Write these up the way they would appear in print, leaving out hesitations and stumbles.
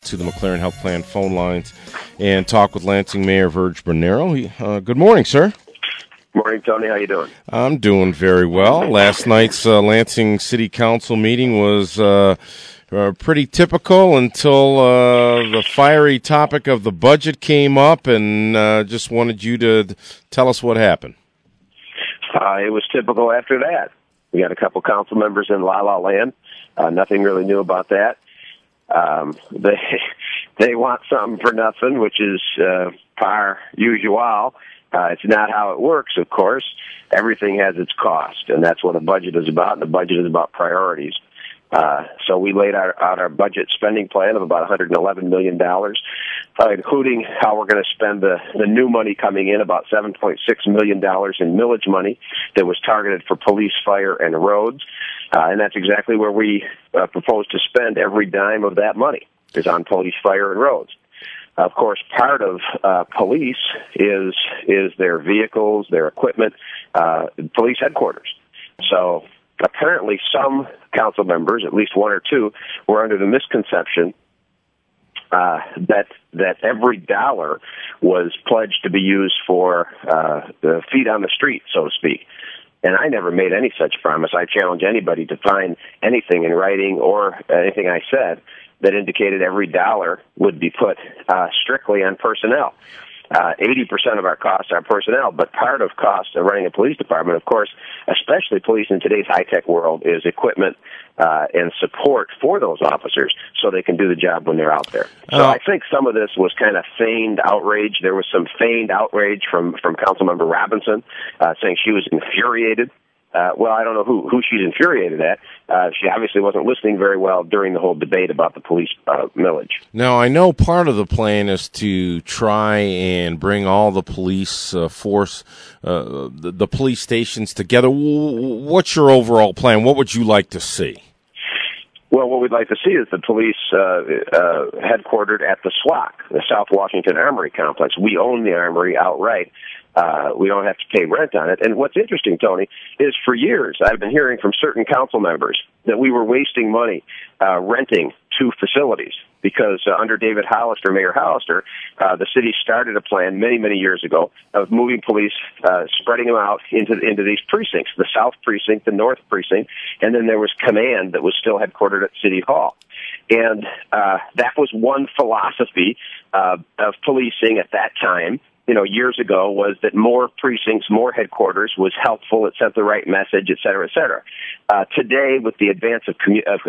to the McLaren Health Plan phone lines and talk with Lansing Mayor Verge Bernero. Good morning, sir. Morning, Tony. How you doing? I'm doing very well. Last night's Lansing City Council meeting was pretty typical until the fiery topic of the budget came up, and just wanted you to tell us what happened. It was typical after that. We had a couple council members in La Land. Nothing really new about that. They want something for nothing, which is par usual. It's not how it works, of course. Everything has its cost, and that's what a budget is about, and the budget is about priorities. So we laid out our budget spending plan of about $111 million, including how we're going to spend the new money coming in, about $7.6 million in millage money that was targeted for police, fire, and roads. And that's exactly where we propose to spend every dime of that money, is on police, fire, and roads. Of course, part of police is their vehicles, their equipment, police headquarters. So apparently some council members, at least one or two, were under the misconception that every dollar was pledged to be used for the feet on the street, so to speak. And I never made any such promise. I challenge anybody to find anything in writing or anything I said that indicated every dollar would be put strictly on personnel. 80% of our costs are personnel, but part of cost of running a police department, of course, especially police in today's high-tech world, is equipment and support for those officers so they can do the job when they're out there. So I think some of this was kind of feigned outrage. There was some feigned outrage from Councilmember Robinson saying she was infuriated. Well, I don't know who she's infuriated at. She obviously wasn't listening very well during the whole debate about the police millage. Now, I know part of the plan is to try and bring all the police force, the police stations together. What's your overall plan? What would you like to see? Well, what we'd like to see is the police headquartered at the SWAC, the South Washington Armory Complex. We own the armory outright. We don't have to pay rent on it. And what's interesting, Tony, is for years I've been hearing from certain council members that we were wasting money renting two facilities because under David Hollister, Mayor Hollister, the city started a plan many, many years ago of moving police, spreading them out into these precincts, the South Precinct, the North Precinct, and then there was command that was still headquartered at City Hall. And that was one philosophy of policing at that time, years ago, was that more precincts, more headquarters was helpful. It sent the right message, et cetera, et cetera. Today, with the advance of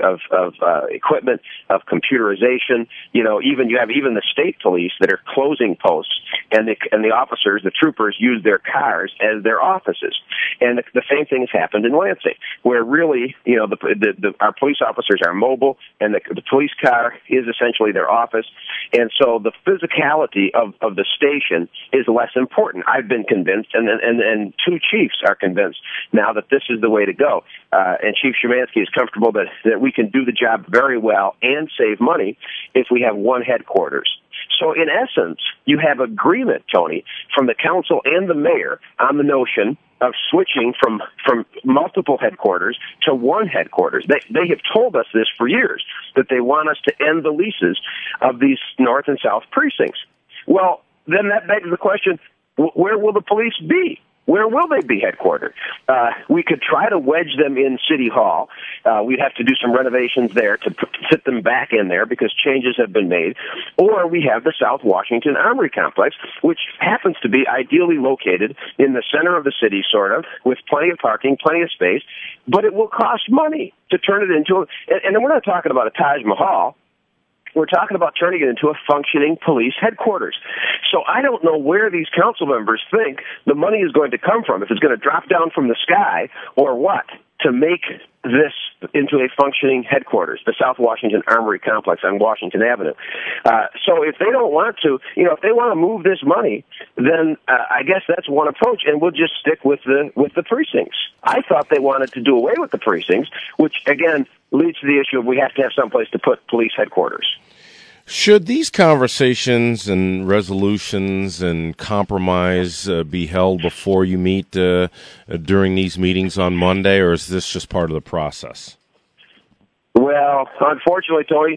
equipment, of computerization, you have the state police that are closing posts, and the officers, the troopers, use their cars as their offices. And the same thing has happened in Lansing, where really, our police officers are mobile, and the police car is essentially their office. And so the physicality of the station is less important. I've been convinced, and two chiefs are convinced now that this is the way to go. And Chief Szymanski is comfortable that we can do the job very well and save money if we have one headquarters. So in essence, you have agreement, Tony, from the council and the mayor on the notion of switching from multiple headquarters to one headquarters. They have told us this for years, that they want us to end the leases of these North and South precincts. Well, then that begs the question, where will the police be? Where will they be headquartered? We could try to wedge them in City Hall. We'd have to do some renovations there to fit them back in there because changes have been made. Or we have the South Washington Armory Complex, which happens to be ideally located in the center of the city, sort of, with plenty of parking, plenty of space, but it will cost money to turn it into and then we're not talking about a Taj Mahal. We're talking about turning it into a functioning police headquarters. So I don't know where these council members think the money is going to come from, if it's going to drop down from the sky or what, to make this into a functioning headquarters, the South Washington Armory Complex on Washington Avenue. So if they don't want to, if they want to move this money, then I guess that's one approach, and we'll just stick with the precincts. I thought they wanted to do away with the precincts, which, again, leads to the issue of we have to have someplace to put police headquarters. Should these conversations and resolutions and compromise be held before you meet during these meetings on Monday, or is this just part of the process? Well, unfortunately, Tony,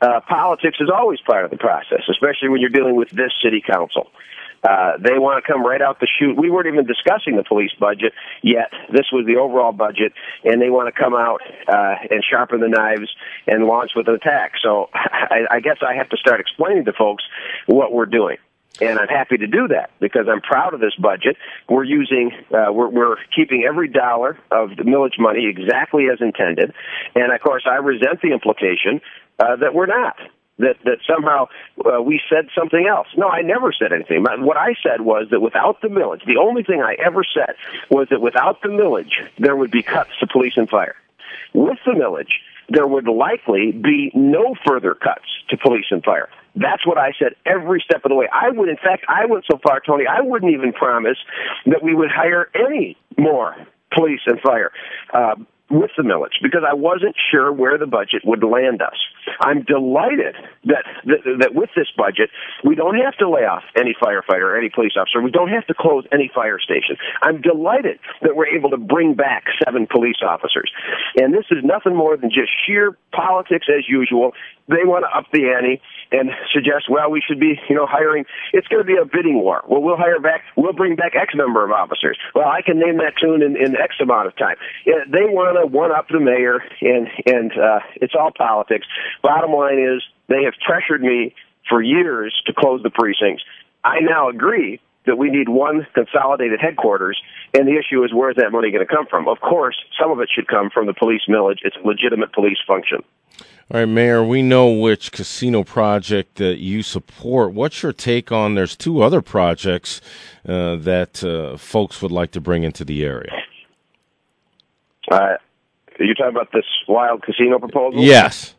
politics is always part of the process, especially when you're dealing with this city council. They want to come right out the chute. We weren't even discussing the police budget yet. This was the overall budget, and they want to come out and sharpen the knives and launch with an attack. So I guess I have to start explaining to folks what we're doing. And I'm happy to do that because I'm proud of this budget. We're we're keeping every dollar of the millage money exactly as intended. And of course, I resent the implication that we're not. That somehow we said something else. No, I never said anything. What I said was that without the millage, the only thing I ever said was that without the millage, there would be cuts to police and fire. With the millage, there would likely be no further cuts to police and fire. That's what I said every step of the way. I went so far, Tony, I wouldn't even promise that we would hire any more police and fire with the millage because I wasn't sure where the budget would land us. I'm delighted that with this budget, we don't have to lay off any firefighter or any police officer. We don't have to close any fire station. I'm delighted that we're able to bring back 7 police officers. And this is nothing more than just sheer politics as usual. They want to up the ante and suggest, well, we should be, hiring. It's going to be a bidding war. Well, we'll bring back X number of officers. Well, I can name that tune in X amount of time. They want to one-up the mayor, and it's all politics. Bottom line is, they have pressured me for years to close the precincts. I now agree that we need one consolidated headquarters, and the issue is where's that money going to come from? Of course, some of it should come from the police millage. It's a legitimate police function. All right, Mayor, we know which casino project that you support. What's your take on there's 2 other projects that folks would like to bring into the area? Are you talking about this wild casino proposal? Yes.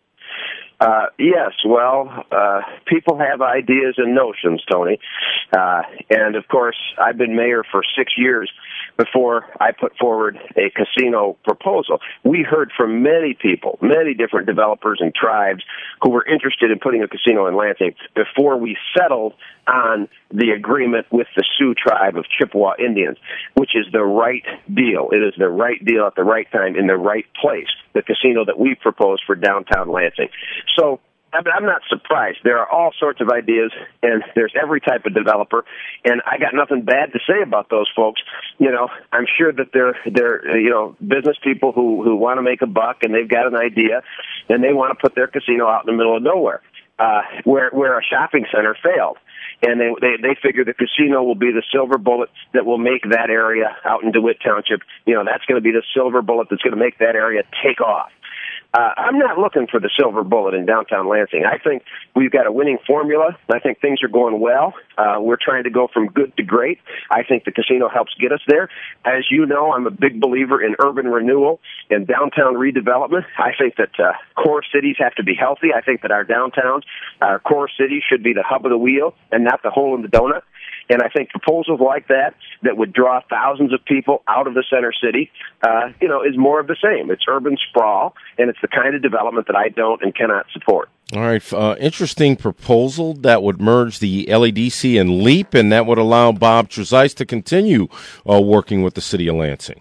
Yes, well, people have ideas and notions, Tony. And, of course, I've been mayor for 6 years before I put forward a casino proposal. We heard from many people, many different developers and tribes who were interested in putting a casino in Lansing before we settled on the agreement with the Sioux tribe of Chippewa Indians, which is the right deal. It is the right deal at the right time in the right place, the casino that we proposed for downtown Lansing. So I'm not surprised. There are all sorts of ideas, and there's every type of developer, and I got nothing bad to say about those folks. I'm sure that they're business people who want to make a buck, and they've got an idea, and they want to put their casino out in the middle of nowhere, where a shopping center failed. And they figure the casino will be the silver bullet that will make that area out in DeWitt Township. That's going to be the silver bullet that's going to make that area take off. I'm not looking for the silver bullet in downtown Lansing. I think we've got a winning formula. I think things are going well. We're trying to go from good to great. I think the casino helps get us there. As you know, I'm a big believer in urban renewal and downtown redevelopment. I think that core cities have to be healthy. I think that our downtowns, our core cities should be the hub of the wheel and not the hole in the donut. And I think proposals like that would draw thousands of people out of the center city, is more of the same. It's urban sprawl, and it's the kind of development that I don't and cannot support. All right. Interesting proposal that would merge the LEDC and LEAP, and that would allow Bob Trezise to continue working with the city of Lansing.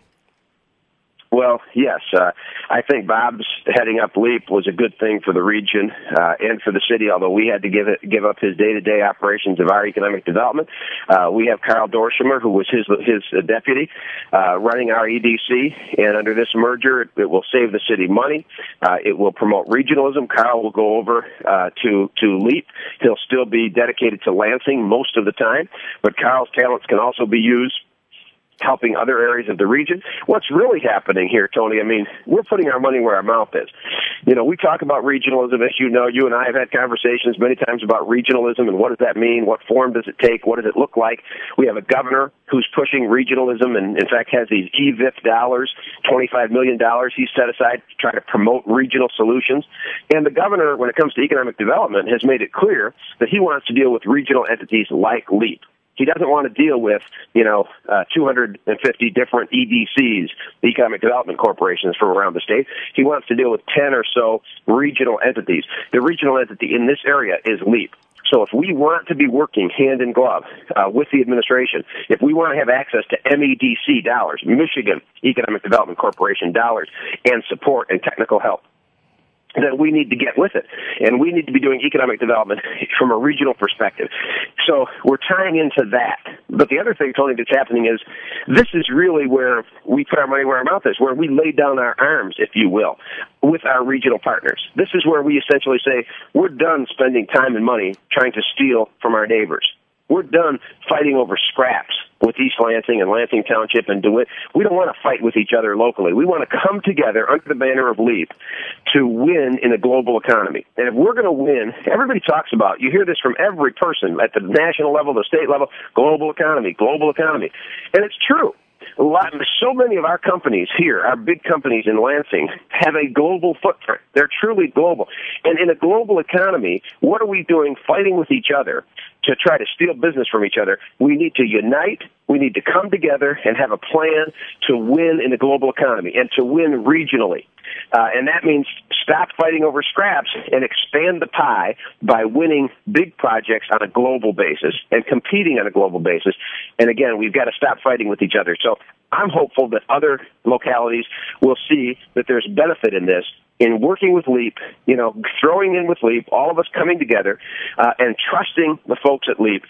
Well, yes. I think Bob's heading up LEAP was a good thing for the region and for the city, although we had to give up his day-to-day operations of our economic development. We have Carl Dorshemer, who was his deputy, running our EDC, and under this merger, it will save the city money. It will promote regionalism. Carl will go over to LEAP. He'll still be dedicated to Lansing most of the time, but Carl's talents can also be used helping other areas of the region. What's really happening here, Tony, we're putting our money where our mouth is. We talk about regionalism, as you know. You and I have had conversations many times about regionalism and what does that mean? What form does it take? What does it look like? We have a governor who's pushing regionalism and, in fact, has these EVIF dollars, $25 million he's set aside to try to promote regional solutions. And the governor, when it comes to economic development, has made it clear that he wants to deal with regional entities like LEAP. He doesn't want to deal with, 250 different EDCs, economic development corporations from around the state. He wants to deal with 10 or so regional entities. The regional entity in this area is LEAP. So if we want to be working hand in glove with the administration, if we want to have access to MEDC dollars, Michigan Economic Development Corporation dollars, and support and technical help, that we need to get with it. And we need to be doing economic development from a regional perspective. So we're tying into that. But the other thing, Tony, that's happening is this is really where we put our money where our mouth is, where we lay down our arms, if you will, with our regional partners. This is where we essentially say, we're done spending time and money trying to steal from our neighbors. We're done fighting over scraps with East Lansing and Lansing Township and DeWitt. We don't want to fight with each other locally. We want to come together under the banner of LEAP to win in a global economy. And if we're going to win, everybody talks about, you hear this from every person at the national level, the state level, global economy, global economy. And it's true. So many of our companies here, our big companies in Lansing, have a global footprint. They're truly global. And in a global economy, what are we doing fighting with each other to try to steal business from each other? We need to unite. We need to come together and have a plan to win in the global economy and to win regionally. And that means stop fighting over scraps and expand the pie by winning big projects on a global basis and competing on a global basis. And again, we've got to stop fighting with each other. So I'm hopeful that other localities will see that there's benefit in this, in working with LEAP, throwing in with LEAP, all of us coming together, and trusting the folks at LEAP,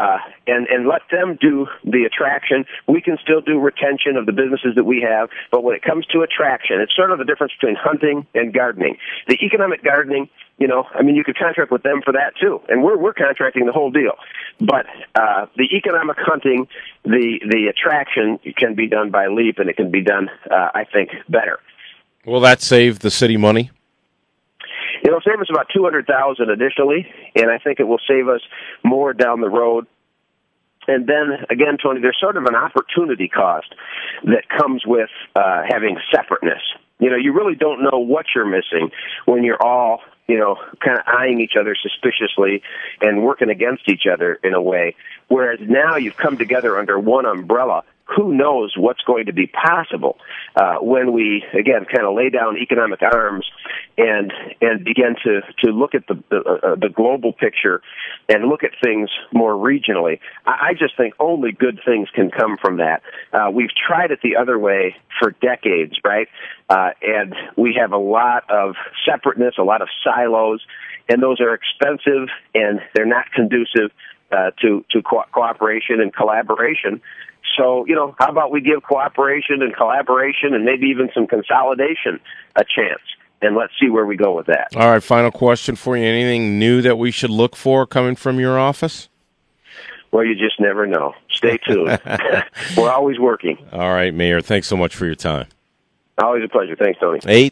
and let them do the attraction. We can still do retention of the businesses that we have, but when it comes to attraction, it's sort of the difference between hunting and gardening. The economic gardening, you could contract with them for that too, and we're contracting the whole deal. But the economic hunting, the attraction can be done by LEAP, and it can be done, I think, better. Will that save the city money? It'll save us about $200,000 initially, and I think it will save us more down the road. And then, again, Tony, there's sort of an opportunity cost that comes with having separateness. You really don't know what you're missing when you're all, kind of eyeing each other suspiciously and working against each other in a way. Whereas now you've come together under one umbrella. Who knows what's going to be possible when we, again, kind of lay down economic arms and begin to look at the global picture and look at things more regionally. I just think only good things can come from that. We've tried it the other way for decades, right? And we have a lot of separateness, a lot of silos, and those are expensive and they're not conducive to cooperation and collaboration. So, how about we give cooperation and collaboration and maybe even some consolidation a chance, and let's see where we go with that. All right, final question for you. Anything new that we should look for coming from your office? Well, you just never know. Stay tuned. We're always working. All right, Mayor, thanks so much for your time. Always a pleasure. Thanks, Tony.